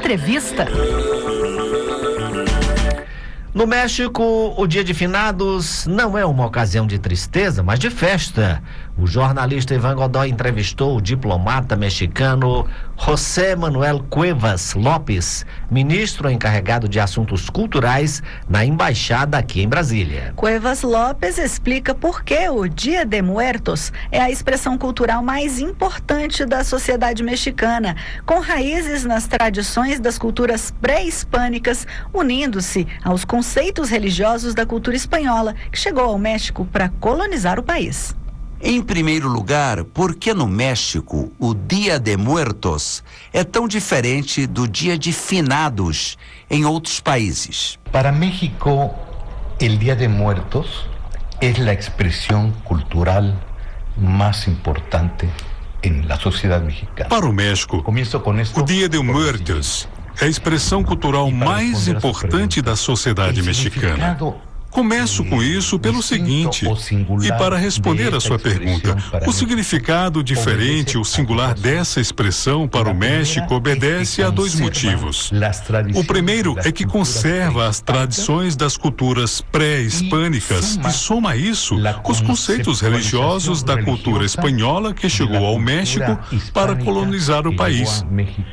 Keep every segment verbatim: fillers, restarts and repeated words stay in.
Entrevista. No México, o Dia de Finados não é uma ocasião de tristeza, mas de festa. O jornalista Ivan Godoy entrevistou o diplomata mexicano José Manuel Cuevas Lopes, ministro encarregado de assuntos culturais na embaixada aqui em Brasília. Cuevas Lopes explica por que o Dia de Muertos é a expressão cultural mais importante da sociedade mexicana, com raízes nas tradições das culturas pré-hispânicas, unindo-se aos conceitos religiosos da cultura espanhola, que chegou ao México para colonizar o país. Em primeiro lugar, por que no México o Dia de Muertos é tão diferente do Dia de Finados em outros países? Para México, el Día de Muertos es la expresión cultural más importante en la sociedad mexicana. Para o México, o Dia de Muertos é a expressão cultural mais importante da sociedade mexicana. Começo com isso pelo seguinte, e para responder a sua pergunta, o significado diferente ou singular dessa expressão para o México obedece a dois motivos. O primeiro é que conserva as tradições das culturas pré-hispânicas e soma a isso os conceitos religiosos da cultura espanhola que chegou ao México para colonizar o país.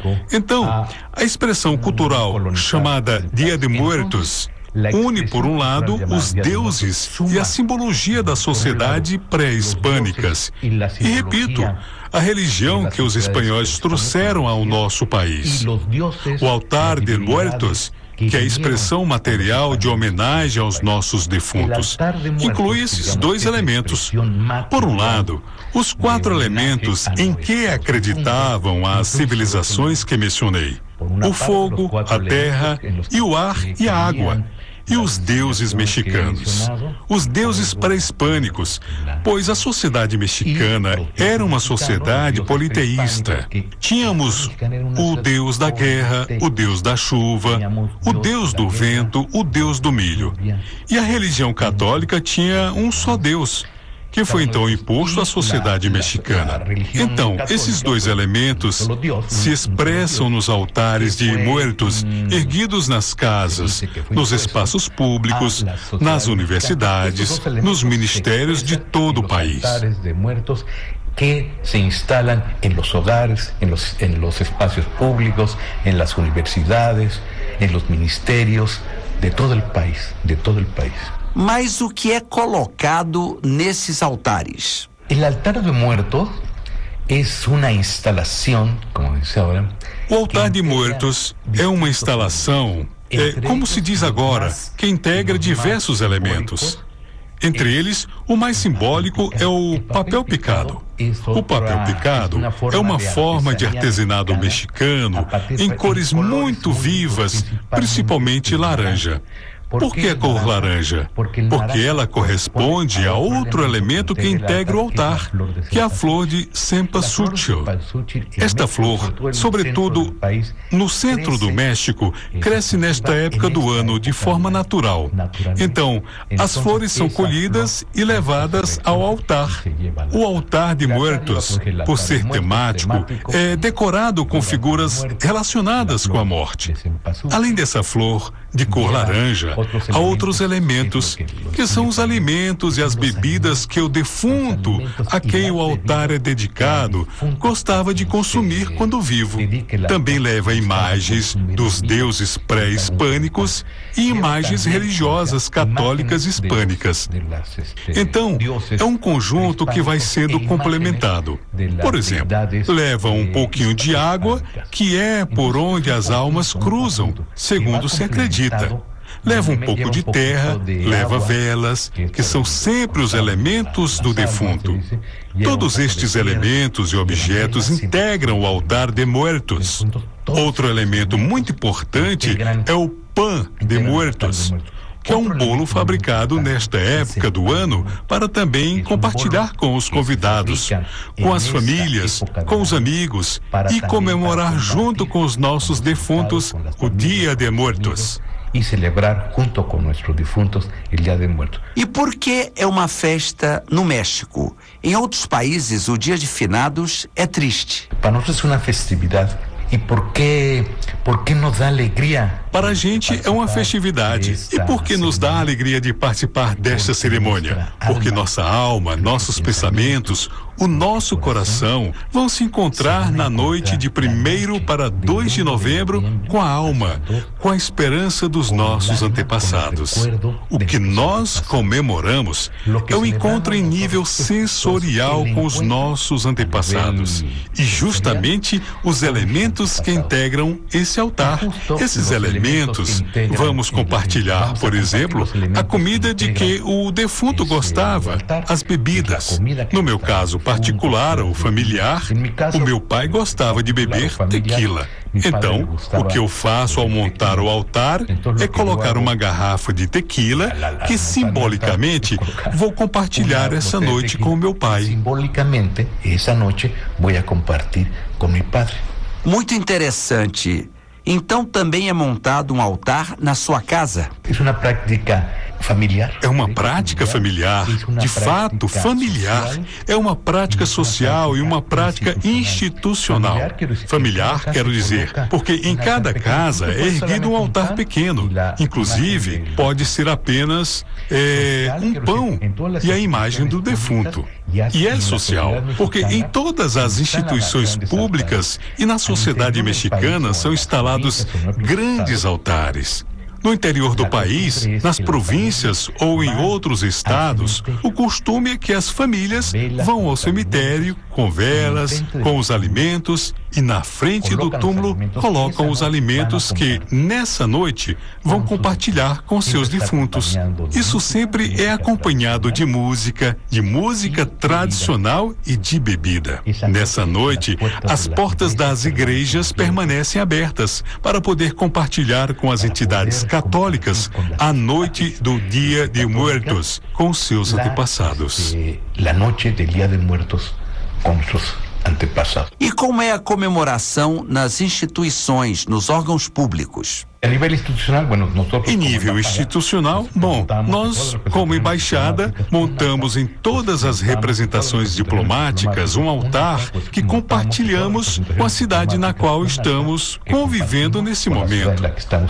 Então, a expressão cultural chamada Dia de Muertos une, por um lado, os deuses e a simbologia da sociedade pré-hispânicas. E, repito, a religião que os espanhóis trouxeram ao nosso país. O altar de muertos, que é a expressão material de homenagem aos nossos defuntos, inclui esses dois elementos. Por um lado, os quatro elementos em que acreditavam as civilizações que mencionei: o fogo, a terra, e o ar e a água. E os deuses mexicanos, os deuses pré-hispânicos, pois a sociedade mexicana era uma sociedade politeísta. Tínhamos o deus da guerra, o deus da chuva, o deus do vento, o deus do milho. E a religião católica tinha um só Deus, que foi então imposto à sociedade mexicana. Então, esses dois elementos se expressam nos altares de muertos erguidos nas casas, nos espaços públicos, nas universidades, nos ministérios de todo o país. Que se instalan en los hogares, en los, en los espacios públicos, en las universidades, en los ministerios de todo el país, de todo el país. Mas o que é colocado nesses altares? El altar de muertos es una instalación, como dice ahora. O altar de muertos é uma instalação, é, como se diz agora, que integra diversos elementos. Entre eles, o mais simbólico é o papel picado. O papel picado é uma forma de artesanato mexicano em cores muito vivas, principalmente laranja. Por que a cor laranja? Porque ela corresponde a outro elemento que integra o altar, que é a flor de cempasúchil. Esta flor, sobretudo no centro do México, cresce nesta época do ano de forma natural. Então, as flores são colhidas e levadas ao altar. O altar de muertos, por ser temático, é decorado com figuras relacionadas com a morte. Além dessa flor de cor laranja, há outros elementos, que são os alimentos e as bebidas que o defunto, a quem o altar é dedicado, gostava de consumir quando vivo. Também leva imagens dos deuses pré-hispânicos e imagens religiosas católicas hispânicas. Então, é um conjunto que vai sendo complementado. Por exemplo, leva um pouquinho de água, que é por onde as almas cruzam, segundo se acredita. Leva um pouco de terra, leva velas, que são sempre os elementos do defunto. Todos estes elementos e objetos integram o altar de muertos. Outro elemento muito importante é o pão de muertos, que é um bolo fabricado nesta época do ano para também compartilhar com os convidados, com as famílias, com os amigos e comemorar junto com os nossos defuntos o Dia de Muertos. E celebrar junto com nossos defuntos o Dia de Muertos. E por que é uma festa no México? Em outros países, o Dia de Finados é triste. Para nós é uma festividade E por que, por que nos dá alegria? Para a gente é uma festividade. E por que nos dá a alegria de participar desta cerimônia? Porque nossa alma, nossos pensamentos, o nosso coração vão se encontrar na noite de primeiro para dois de novembro com a alma, com a esperança dos nossos antepassados. O que nós comemoramos é o encontro em nível sensorial com os nossos antepassados e justamente os elementos que integram esse altar. Esses elementos vamos compartilhar, por exemplo, a comida de que o defunto gostava, as bebidas. No meu caso particular ou familiar, o meu pai gostava de beber tequila. Então, o que eu faço ao montar o altar é colocar uma garrafa de tequila que simbolicamente vou compartilhar essa noite com o meu pai. Simbolicamente, essa noite vou compartilhar com meu padre. Muito interessante. Então também é montado um altar na sua casa? É uma prática familiar. É uma prática familiar, de fato familiar. É uma prática social e uma prática institucional. Familiar, quero dizer, porque em cada casa é erguido um altar pequeno. Inclusive, pode ser apenas é, um pão e a imagem do defunto. E é social, porque em todas as instituições públicas e na sociedade mexicana são instalados grandes altares. No interior do país, nas províncias ou em outros estados, o costume é que as famílias vão ao cemitério com velas, com os alimentos e na frente do túmulo colocam os alimentos que, nessa noite, vão compartilhar com seus defuntos. Isso sempre é acompanhado de música, de música tradicional e de bebida. Nessa noite, as portas das igrejas permanecem abertas para poder compartilhar com as entidades católicas a noite do Dia de Muertos com seus antepassados. La noche del Día de Muertos com seus antepassados. E como é a comemoração nas instituições, nos órgãos públicos? Em nível institucional, bom, nós, como embaixada, montamos em todas as representações diplomáticas um altar que compartilhamos com a cidade na qual estamos convivendo nesse momento.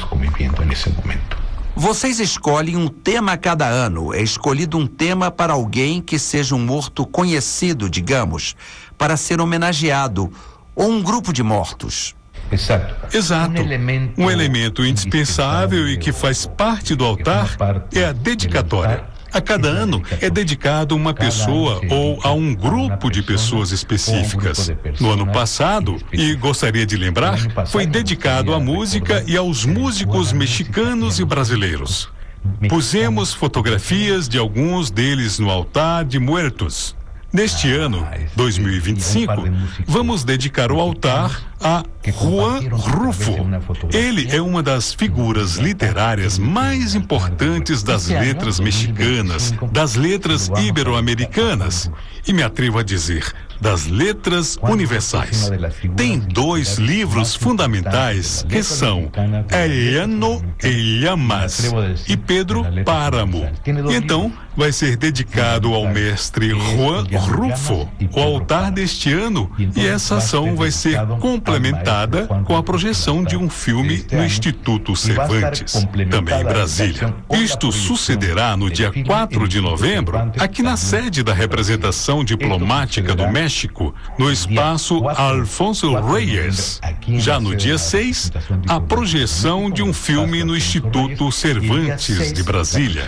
Vocês escolhem um tema a cada ano. É escolhido um tema para alguém que seja um morto conhecido, digamos, para ser homenageado, ou um grupo de mortos. Exato. Exato. Um elemento indispensável e que faz parte do altar é a dedicatória. A cada ano é dedicado a uma pessoa ou a um grupo de pessoas específicas. No ano passado, e gostaria de lembrar, foi dedicado à música e aos músicos mexicanos e brasileiros. Pusemos fotografias de alguns deles no altar de Muertos. Neste ano, dois mil e vinte e cinco, vamos dedicar o altar a Juan Rulfo. Ele é uma das figuras literárias mais importantes das letras mexicanas, das letras ibero-americanas e, me atrevo a dizer, das letras universais. Tem dois livros fundamentais que são El Llano e Llamas e Pedro Páramo. E então vai ser dedicado ao mestre Juan Rulfo o altar deste ano, e essa ação vai ser complementada com a projeção de um filme no Instituto Cervantes, também em Brasília. Isto sucederá no dia quatro de novembro, aqui na sede da representação diplomática do México, no espaço Alfonso Reyes. Já no dia seis, a projeção de um filme no Instituto Cervantes de Brasília.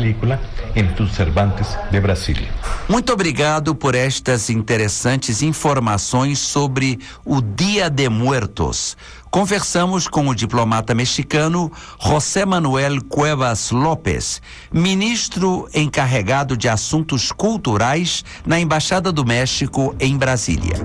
Muito obrigado por estas interessantes informações sobre o Dia de Muertos. Conversamos com o diplomata mexicano José Manuel Cuevas López, ministro encarregado de assuntos culturais na Embaixada do México em Brasília.